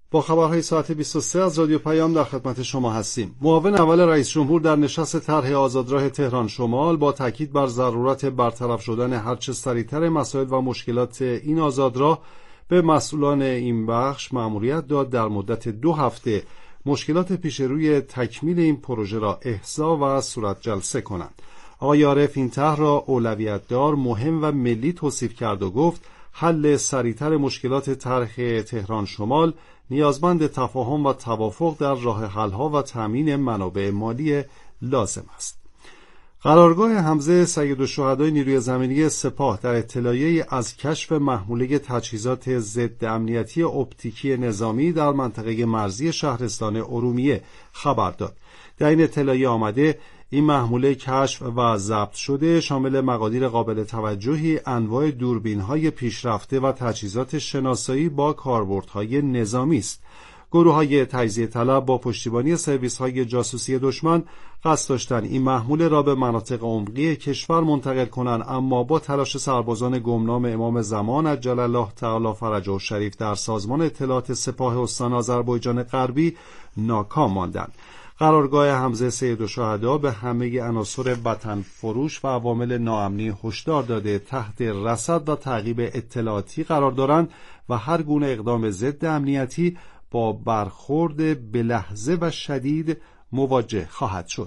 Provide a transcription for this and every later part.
با خبرهای ساعت 23 از رادیو پیام در خدمت شما هستیم. معاون اول رئیس جمهور در نشست طرح آزادراه تهران شمال با تاکید بر ضرورت برطرف شدن هرچه سریعتر مسائل و مشکلات این آزادراه به مسئولان این بخش مأموریت داد در مدت 2 هفته مشکلات پیش روی تکمیل این پروژه را احصا و صورت جلسه کنند. آقای عارف این طرح را اولویت دار، مهم و ملی توصیف کرد و گفت حل سریعتر مشکلات طرح تهران شمال نیازمند تفاهم و توافق در راه حل‌ها و تامین منابع مالی لازم است. قرارگاه حمزه سیدالشهدای نیروی زمینی سپاه در اطلاعیه‌ای از کشف محموله تجهیزات ضد امنیتی اپتیکی نظامی در منطقه مرزی شهرستان ارومیه خبر داد. در این اطلاعیه آمده این محموله کشف و ضبط شده شامل مقادیر قابل توجهی انواع دوربین‌های پیشرفته و تجهیزات شناسایی با کاربردهای نظامی است. گروه‌های تجزیه طلب با پشتیبانی سرویس‌های جاسوسی دشمن قصد داشتند این محموله را به مناطق عمقی کشور منتقل کنند، اما با تلاش سربازان گمنام امام زمان عجل الله تعالی فرجه الشریف در سازمان اطلاعات سپاه استان آذربایجان غربی ناکام ماندند. قرارگاه حمزه سیدالشهدا به همه عناصر وطن فروش و عوامل ناامنی هشدار داده تحت رصد و تعقیب اطلاعاتی قرار دارند و هر گونه اقدام ضد امنیتی با برخورد به لحظه و شدید مواجه خواهد شد.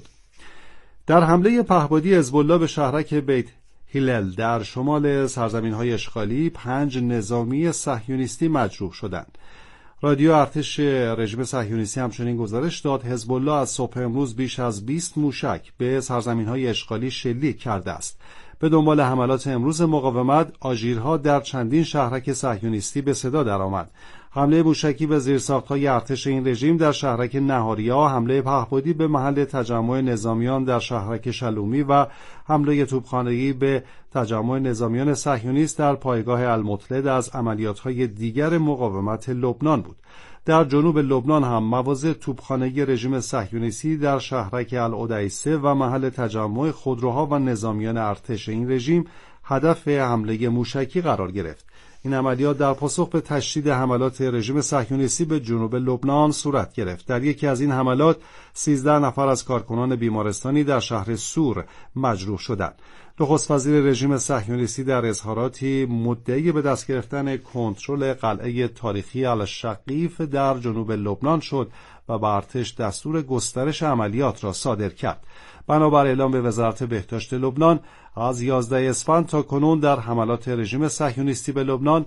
در حمله پهپادی حزب‌الله به شهرک بیت هلال در شمال سرزمین‌های اشغالی 5 نظامی صهیونیستی مجروح شدند. رادیو ارتش رژیم صهیونیستی همچنین گزارش داد حزب الله از صبح امروز بیش از 20 موشک به سرزمین‌های اشغالی شلیک کرده است. به دنبال حملات امروز مقاومت، آژیرها در چندین شهرک صهیونیستی به صدا درآمد. حمله موشکی به زیرساخت‌های ارتش این رژیم در شهرک نهاریا، حمله پهپادی به محل تجمع نظامیان در شهرک شلومی و حمله توپخانه‌ای به تجمع نظامیان صهیونیست در پایگاه المطلد از عملیات‌های دیگر مقاومت لبنان بود. در جنوب لبنان هم مواضع توپخانه‌ای رژیم صهیونیستی در شهرک العدیسه و محل تجمع خودروها و نظامیان ارتش این رژیم هدف حمله موشکی قرار گرفت. این عملیات در پاسخ به تشدید حملات رژیم صهیونیستی به جنوب لبنان صورت گرفت. در یکی از این حملات 13 نفر از کارکنان بیمارستانی در شهر سور مجروح شدند. نخست وزیر رژیم صهیونیستی در اظهاراتی مدعی به دست گرفتن کنترل قلعه تاریخی الشقیف در جنوب لبنان شد و به ارتش دستور گسترش عملیات را صادر کرد. بنابر اعلام به وزارت بهداشت لبنان از 11 اسفند تا کنون در حملات رژیم صهیونیستی به لبنان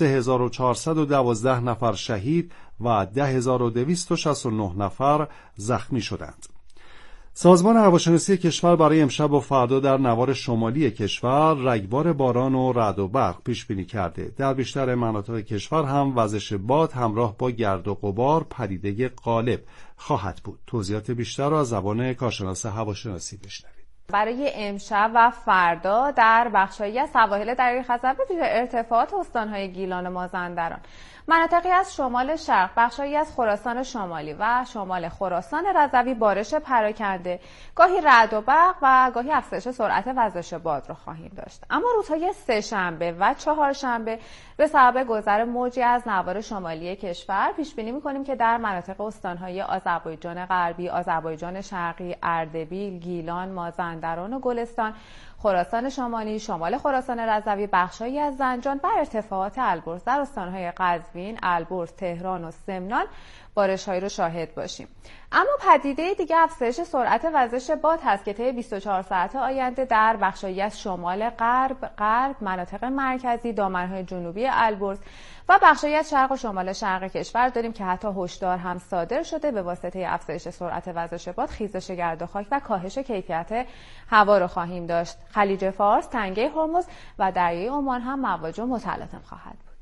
3412 نفر شهید و 10269 نفر زخمی شدند. سازمان هواشناسی کشور برای امشب و فردا در نوار شمالی کشور رگبار باران و رعد و برق پیش بینی کرده. در بیشتر مناطق کشور هم وزش باد همراه با گرد و غبار پدیده غالب خواهد بود. توضیحات بیشتر را از زبان کارشناس هواشناسی بشنوید. برای امشب و فردا در بخشایی از سواحل دریای‌خزر به ارتفاعات استان‌های گیلان و مازندران، مناطقی از شمال شرق، بخشایی از خراسان شمالی و شمال خراسان رضوی بارش پراکنده، گاهی رعد و برق و گاهی افزایش سرعت وزش باد را خواهیم داشت. اما روزهای سه‌شنبه و چهارشنبه به سبب گذر موجی از نوار شمالی کشور پیش بینی می‌کنیم که در مناطق استان‌های آذربایجان غربی، آذربایجان شرقی، اردبیل، گیلان، مازندران و گلستان، خراسان شمالی، شمال خراسان رضوی، بخشایی از زنجان و ارتفاعات البرز در استان‌های قزوین، البرز، تهران و سمنان بارش‌هایی رو شاهد باشیم. اما پدیده دیگه افزایش سرعت وزش باد هست که طی 24 ساعت آینده در بخشایی از شمال غرب، مناطق مرکزی، دامنه‌های جنوبی البرز و بخشایی از شرق و شمال شرق کشور داریم که حتی هشدار هم صادر شده به واسطه افزایش سرعت وزش باد، خیزش گرد و خاک و کاهش کیفیت هوا رو خواهیم داشت. خلیج فارس، تنگه هرمز و دریای عمان هم مواج متلاطم خواهد بود.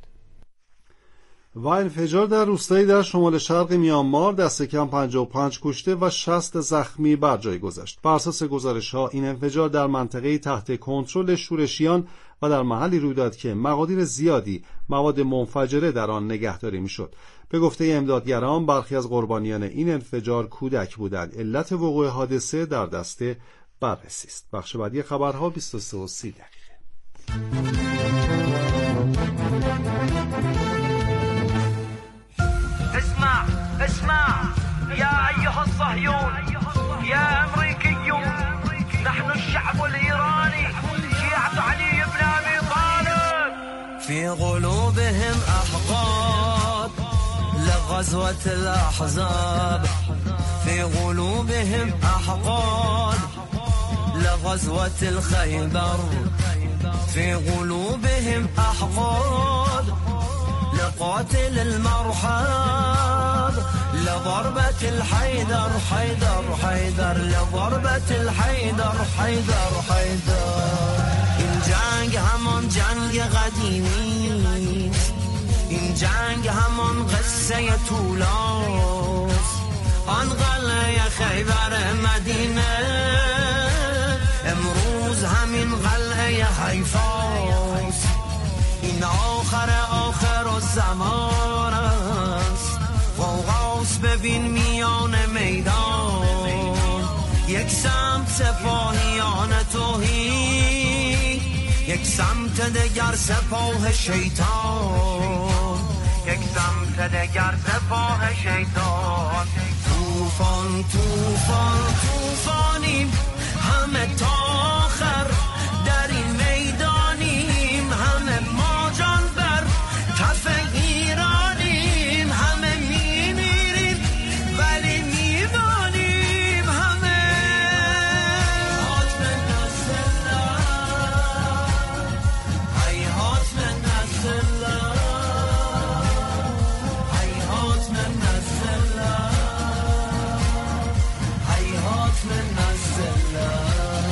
و انفجار در روستایی در شمال شرق میانمار دست کم 55 کشته و 60 زخمی بر جای گذشت. بر اساس گزارش‌ها این انفجار در منطقه‌ای تحت کنترل شورشیان و در محلی روی داد که مقادیر زیادی مواد منفجره در آن نگهداری می‌شد. به گفته امدادگران برخی از قربانیان این انفجار کودک بودند. علت وقوع حادثه در دست بررسی است. بخش بعدی خبرها 23:30. اسمع الصهيون يا أمريكيون نحن الشعب الإيراني شيعة علي بن أبي طالب. في قلوبهم أحقاد لغزوة الأحزاب، في قلوبهم أحقاد لغزوة الخيبر، في قلوبهم أحقاد لقاتل المرحب، لضربة الحيدر حيدر حيدر، لضربة الحيدر حيدر حيدر. این جنگ همان جنگ قدیمی، این جنگ همان قصه طولاست، آن قلعه خیبر مدینه امروز همین قلعه حیفاست. این آخر الزمان است، قوقاس ببین میان میدان، یک سمت سپاهیان توحید، یک سمت دگر سپاه شیطان، یک سمت دگر سپاه شیطان. توفان توفان توفانیم همه تا آخر، در این میدانیم همه ما جان بر کف ایرانیم، همه میمیریم ولی میمانیم همه. حاتم نصرالله ای حاتم نصرالله ای حاتم نصرالله ای حاتم نصرالله.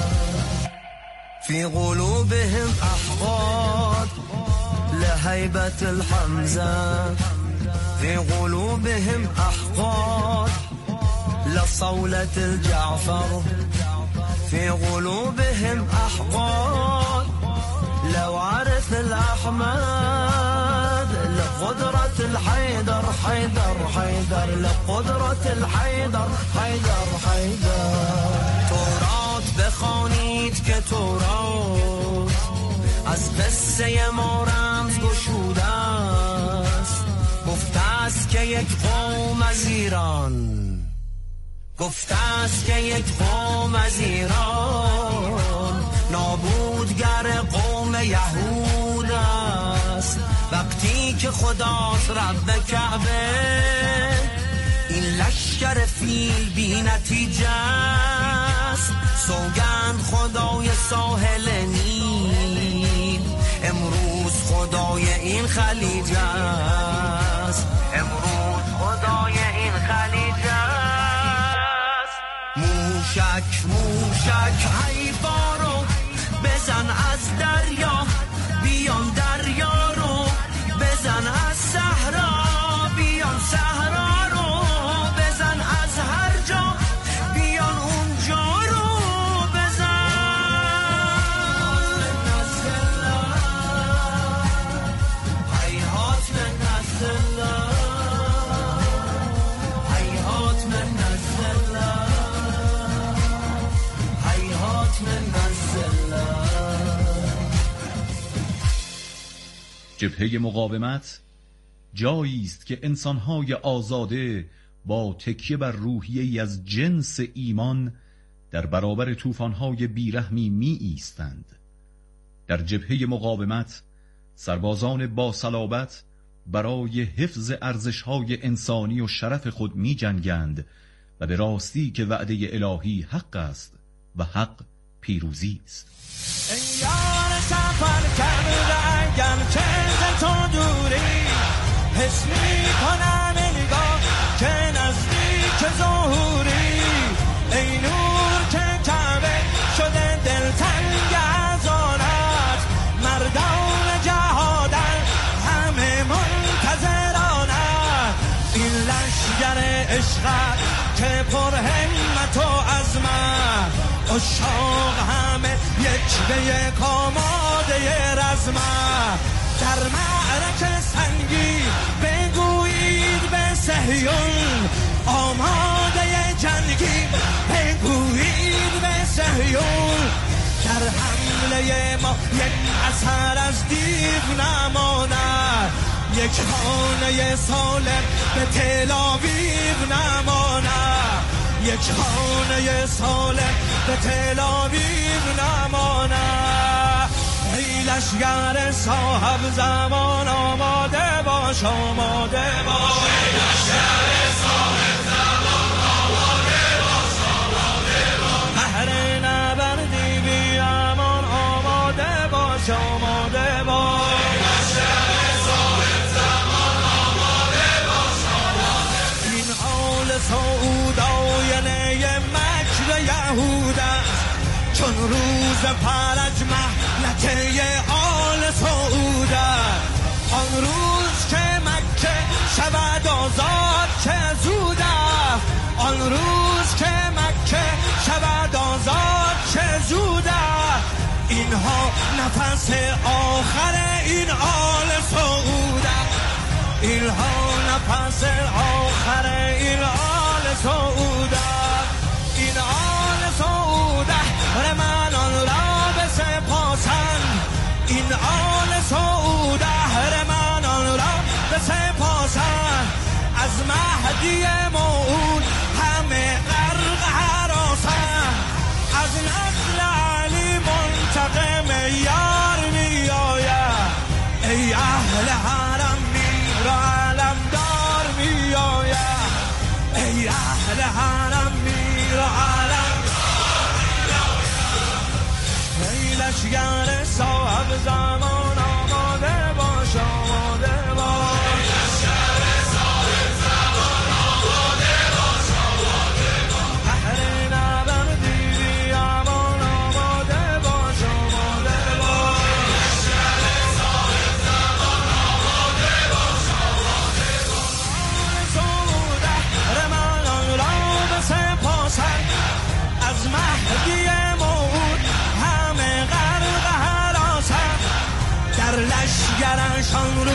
في قلوبهم أحقاد لهيبة الحمزة، في قلوبهم أحقاد لصولة الجعفر، في قلوبهم أحقاد لوارث الأحمد، لقدرة الحيدر حيدر حيدر، لقدرة الحيدر حيدر حيدر. تورات بخوانید که تورات از قصه ما رمز گشوده است، گفته است که یک قوم از ایران، گفته است که یک قوم از ایران نابودگر قوم یهود است. وقتی که خداست رب کعبه این لشکر فیل بی نتیجه است، سوگند خدای ساحل نیل امروز خدای این خلیج است، امروز خدای این خلیج است. موشک موشک حیفا رو بزن از دریا، بیان دریا رو بزن از صحرا، بیان صحرا رو بزن از هر جا، بیان اونجا رو بزن. ای حاتم نصرالله ای حاتم نصرالله ای حاتم نصرالله. جبهه مقاومت جایی است که انسان‌های آزاده با تکیه بر روحیه‌ای از جنس ایمان در برابر طوفان‌های بیرحمی می‌ایستند. در جبهه مقاومت سربازان با صلابت برای حفظ ارزش‌های انسانی و شرف خود می‌جنگند و به راستی که وعده الهی حق است و حق پیروزی است. یار سفر کردن گرچه تو دوری، حس میکنم نگاه که نزدیک ظهوری، ای نور که کعبه شده دلتنگ از آنت، مردان جهادن همه منتظرانت، این لشگر عشقت که پر همت و عزمت، اشاق همه یک به یک آماده رزمت، در معرکه سنگی بگویید به صهیون، آماده جنگی بگویید به صهیون، در حمله ما یک اثر از دیو نماند، یک خانه سالم به تل آویو نماند، یک خانه سالم به تل آویو نماند. ای لشگر صاحب زمان آماده باش، آماده باش. ای لشگر صاحب زمان آماده باش، آماده باش. بهر نبردی بی امان آماده باش، آماده باش. ای لشگر صاحب زمان آماده باش، آماده باش. این حال سعود آینه مکر یهود است، چون روز فرج مهلکه آل سعود است. آن روز که مکه شود آزاد چه زود است، آن روز که مکه شود آزاد چه زود است. اینها نفس آخر این آل سعود است، اینها نفس آخر این آل سعود است. این آل سعود رمانان را بسپاسند، این آل سعود رمانان را بسپاسند. از مهدی موعود همه غرق هراسند، از نسل علی منتقم یار می آید. ای اهل حرم میر و علمدار می آید، ای اهل حرم میر و علمدار می آید. ای لشگر صاحب زمان آماده باش، آماده باش. ای لشگر صاحب زمان آماده باش، آماده باش. بهر نبردی بی امان آماده باش، آماده باش. ای لشگر صاحب زمان آماده باش، آماده باش. سعود رمانان را بسپاسند، از مهدی موعود همه غرق هراسند. در لشگرشان رو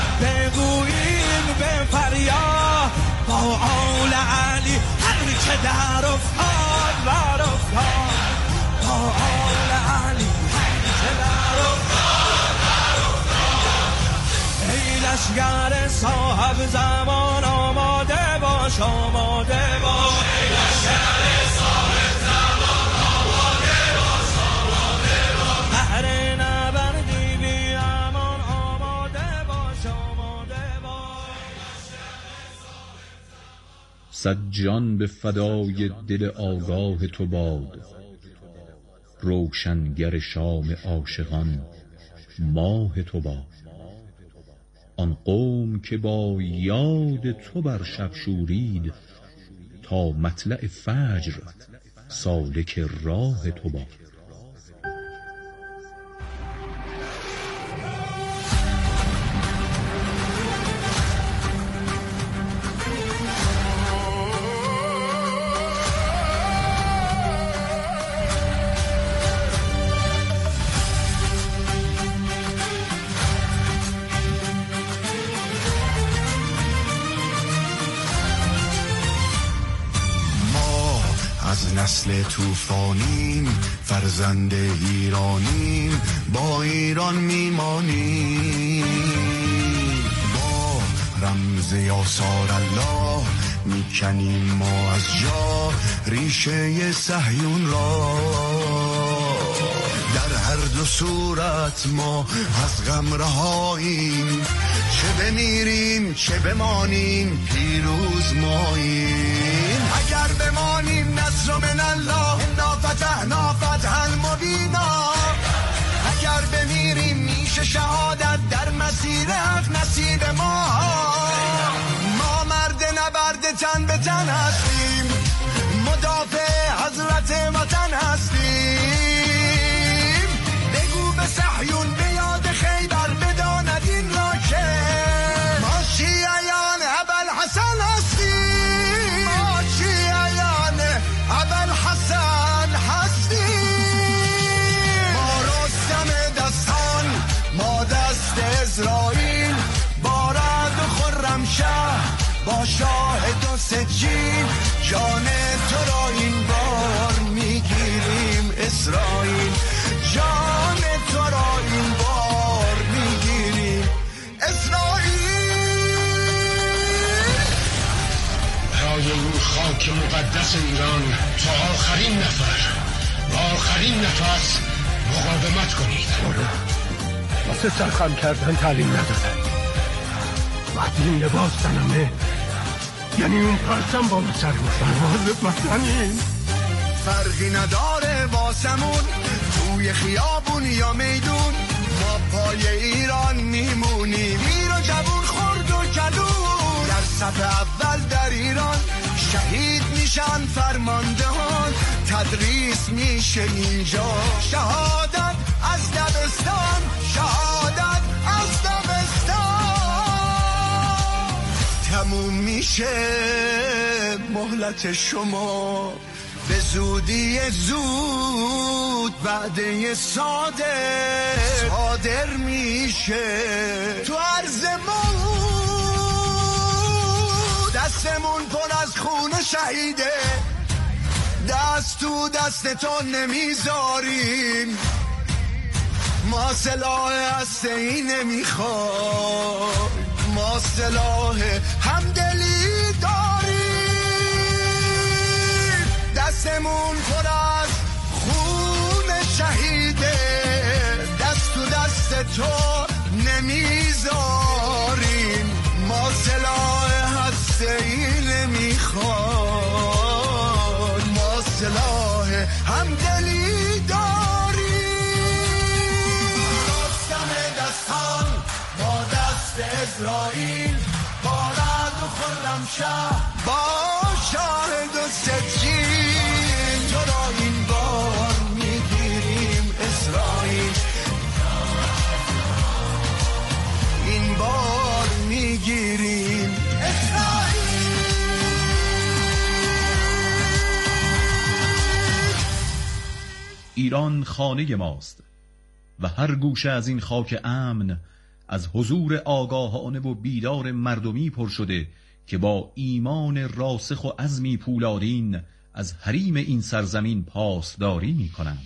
بگوییم به فریاد، با آل علی هر که در افتاد بر افتاد، با آل علی هر که در افتاد بر افتاد. ای لشگر صاحب زمان آماده باش، آماده باش. ای لشگر صاحب زمان آماده باش، آماده باش. بهر نبردی بی امان آماده باش، آماده باش. صد جان به فدای دل آگاه تو باد، روشنگر شام عاشقان ماه تو باد. آن قوم که با یاد تو بر شب شورید، تا مطلع فجر سالک راه تو باد. از نسل طوفانیم، فرزند ایرانیم، با ایران میمانیم. با رمز یاسار الله میکنیم ما از جا ریشه صهیون را. در هر دو صورت ما از غم رهاییم، چه بمیریم چه بمانیم پیروز ماییم. اگر بمانیم نصر من الله انا فتحنا فتحا مبینا، اگر بمیریم میشه شهادت در مسیر حق نصیب ما. ما مرد نبرد تن به تن هستیم، مدافع حضرت وطن هستیم. بگو به صهیون به یاد خیبر بداند این را که ما شیعیان ابوالحسن هستیم، ما شیعیان ابوالحسن هستیم. ما رستم دستان، ما دست اسرائیل، با رعد و خرمشهر، با شاهد و سجین، جان تو را این بار میگیریم اسرائیل، جان تو را این بار میگیریم اسرائیل. رای روخ خاک مقدس ایران تا آخرین نفر و آخرین نفس مقاومت کنید. واسه سرخم کردن تعلیم ندادن. وقتی این لباس تنمه یعنی اون پرچم بالا سر پرواز مطمئنین. فرقی نداره واسمون توی خیابون یا میدون، ما پای ایران میمونیم. میر و جوون خرد و کلون در صف اول در ایران شهید میشن فرماندهان، تدریس میشه اینجا شهادت از دبستان، شهادت از دبستان. تموم میشه مهلت شما به زودی زود، وعده صادر میشه تو عرضمون. دستمون پر از خون شهیده، دست تو دستتون نمیذاریم. ما سلاح هسته‌ای نمیخواد، ما سلاح همدلی داریم. دستمون پر از خون شهیده، دست تو دست تو نمیذاریم. ما سلاح هسته‌ای نمیخواد، ما سلاح همدلی داریم. رستم دستان با دست اسرائیل، با رعد و خرمشهر، با شاهد و سجین، تو را این بار میگیریم اسرائیل، این بار میگیریم اسرائیل. ایران خانه ماست و هر گوشه از این خاک امن از حضور آگاهانه و بیدار مردمی پر شده که با ایمان راسخ و عزمی پولادین از حریم این سرزمین پاسداری می کنند.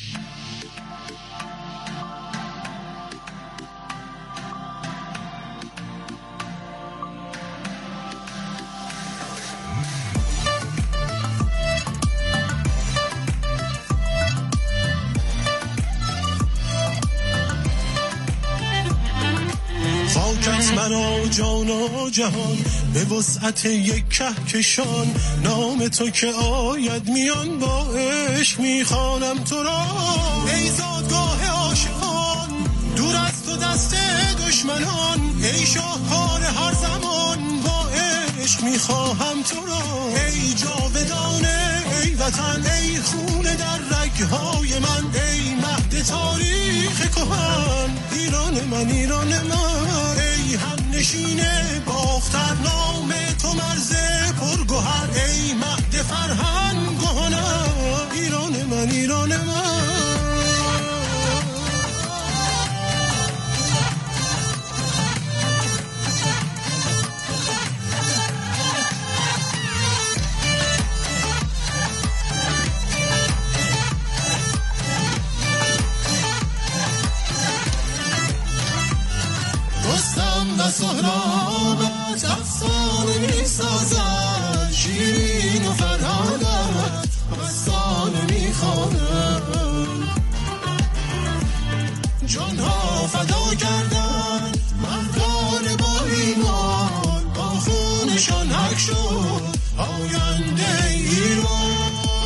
خاکت مرا جان و جهان به وسعت یک کهکشان، نام تو که آید میان با عشق میخوانم تو را. ای زادگاه عاشقان دور از تو دست دشمنان، ای شاهکار هر زمان با عشق میخواهم تو را. ای جاودانه ای وطن، ای خون در رگهای من، ای مهد تاریخ کهن ایران من، ایران من. ای هم نشینه باختر نام تو مرز پرگوهر، ای مهد فرهنگانم ایران من، ایران من. و سهرابت افسانه می سازد، شیرین و فرهادت افسانه می خواند. جانها فدا کردن مردان با ایمان، با خونشان حق شد آینده ایران.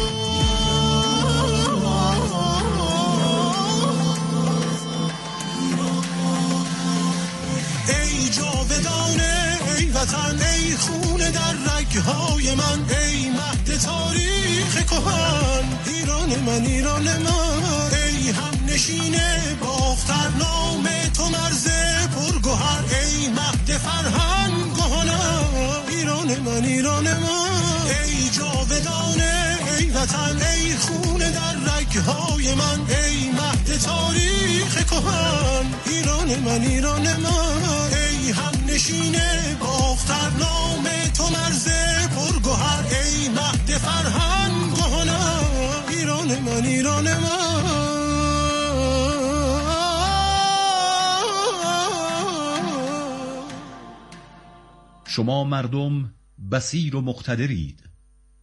وطن ای خون در رگهای من، ای مهد تاریخ کهن ایران من، ایران من. ای هم نشینه باختر نام تو مرز پرگوهر، ای مهد فرهنگانم ایران من، ایران من. ای جاودانه ای وطن، ای خون در رگهای من، ای مهد تاریخ کهن ایران من، ایران من. ای هم نشینه باختر نام تو مرز پرگوهر، ای مهد فرهنگانم ایران من، ایران من. شما مردم بصیر و مقتدرید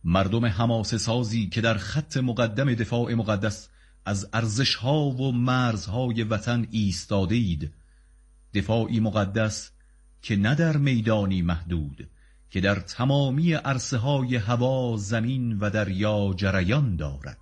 مردم حماسه سازی که در خط مقدم دفاع مقدس از ارزش‌ها و مرزهای وطن ایستاده اید، دفاعی مقدس که نه در میدانی محدود، که در تمامی عرصه‌های هوا، زمین و دریا جریان دارد.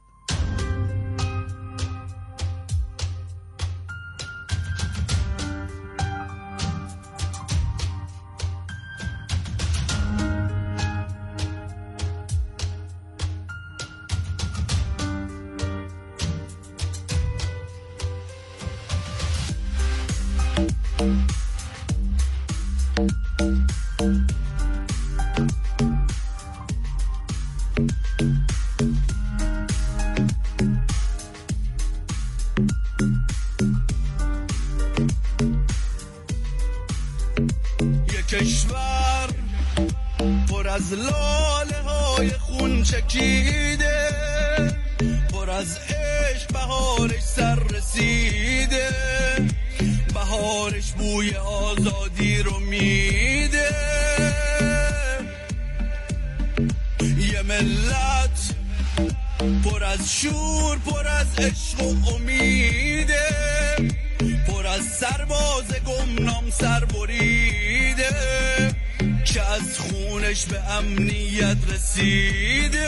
کشور پر از لاله های خون چکیده، پر از عشق بهارش سر رسیده، بهارش بوی آزادی رو میده. یه ملت پر از شور، پر از عشق و امیده، پر از سرباز گمنام سر بریده که از خونش به امنیت رسیده.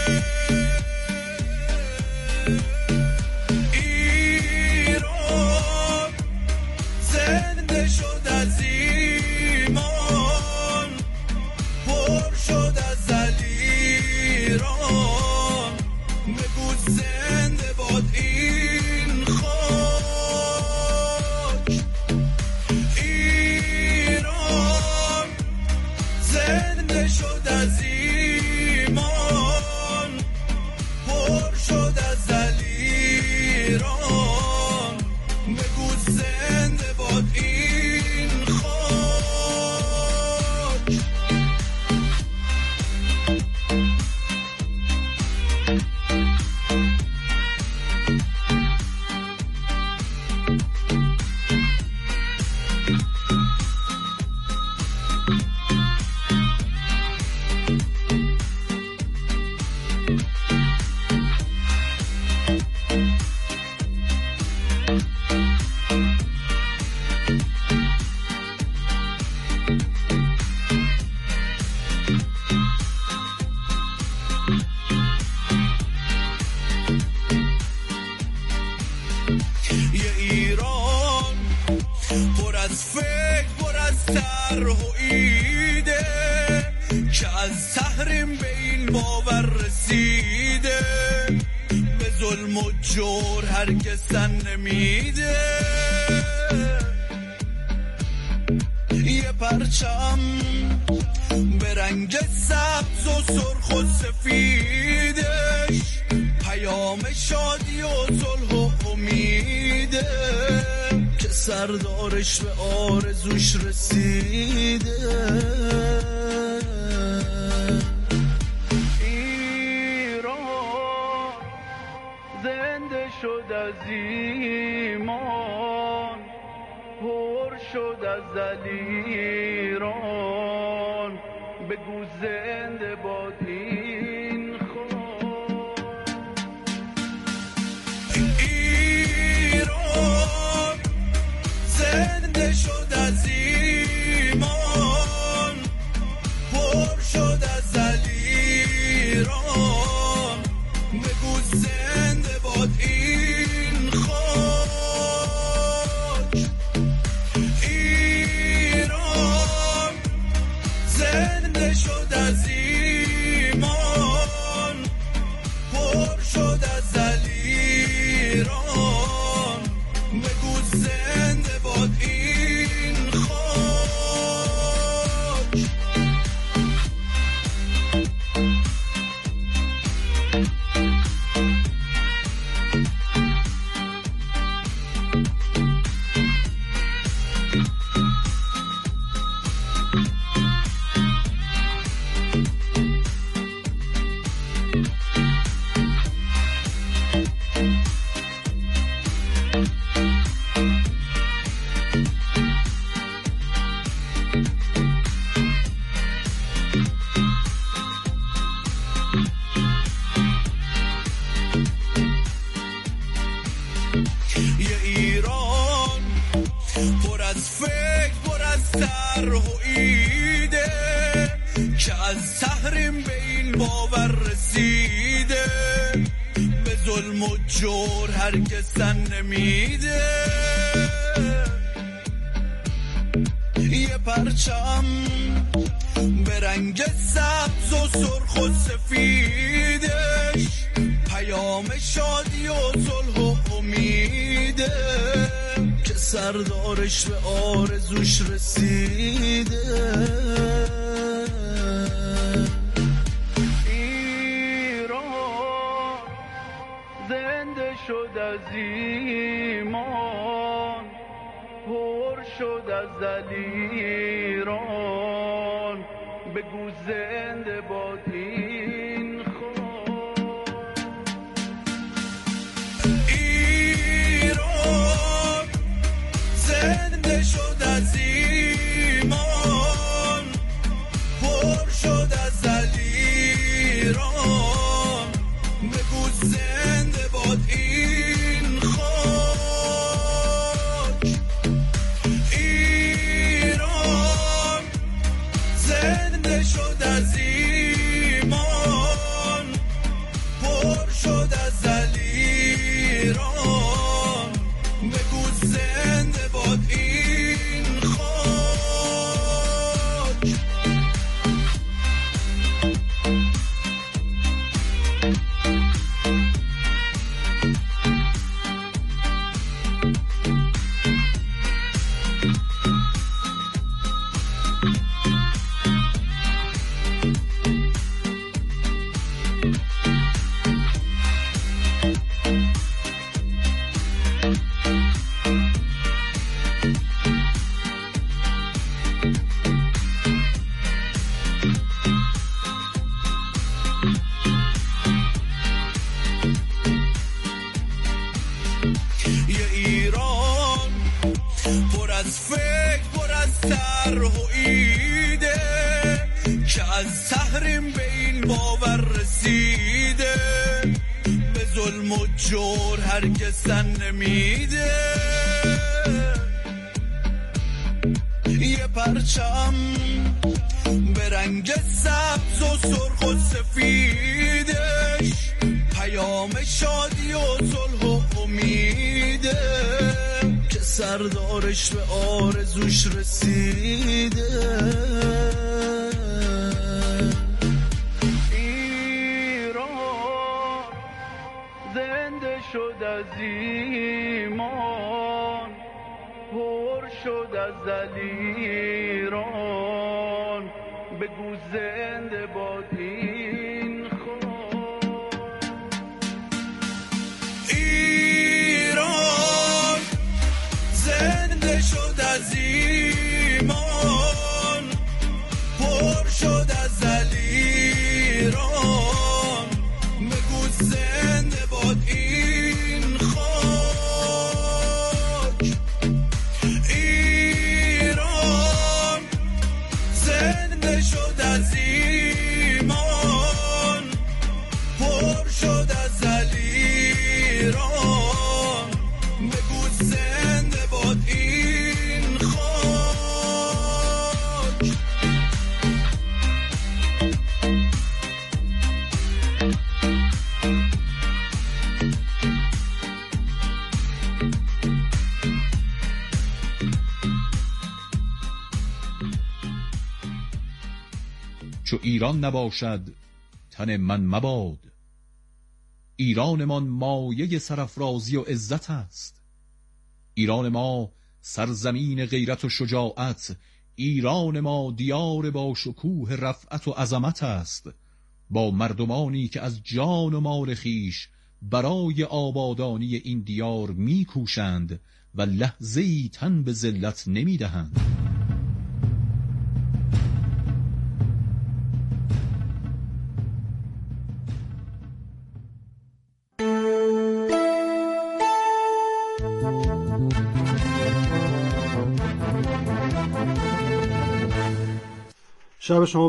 ایران زنده شد از ایمان، پر شد از علیران، بگو زنده باد این خاک. ایران زنده شد از ایمان، پر شد از علیران، بگو زنده باد این خاک. ایران پر از فکر، پر از طرح و ایده که از تحریم به این باور رسیده، به ظلم و جور هرگز تن نمیده. یه پرچم به رنگ سبز و سرخ و سفیدش، پیام شادی و صلح و امیده که سردارش به آرزوش رسیده. ایران زنده شد از ایمان، پر شد از علیران، بگو زنده باد این خاک. ایران زنده شد از ایمان، پر شد از علیران، بگو زنده باد این خاک. ایران زنده شد از ایمان، پر شد از علیران، بگو زنده باد این خاک. سرهویده که از تحریم به این باور رسیده به ظلم و جور هرگز تن نمیده یه پرچم به رنگ سبز و سرخ و سفیدش پیام شادی و صلح و امیده که سردارش به آرزوش رسیده ایران زنده شد از ایمان پر شد از دلیران بگو زنده باد این خان ایران زنده شد از ایمان پر شد از دلیران بگو زنده باد این خاک ایران زنده شد از ایمان پر شد از دلیران بگو زنده باد این خاک یه ایران پر از فکر پر از سرهویده که از تحریم به این باور رسیده به ظلم و جور هرگز تن نمیده یه پرچم به رنگ سبز و سرخ و سفیدش پیام شادی و صلح و امیده که سردارش به آرزوش رسیده ایران زنده شد از ایمان پر شد از دلیران بگو زنده باد این خاک ایران زنده شد از ایمان پر شد از دلیران بگو زنده باد این خاک ایران زنده شد از ایمان پر شد از دلیران بگو زنده باد این خاک چو ایران نباشد تن من مباد. ایرانمان مایه سرافرازی و عزت است. ایران ما سرزمین غیرت و شجاعت، ایران ما دیار با شکوه رفعت و عظمت است، با مردمانی که از جان و مال خویش برای آبادانی این دیار می‌کوشند و لحظه‌ای تن به ذلت نمی‌دهند. شب شما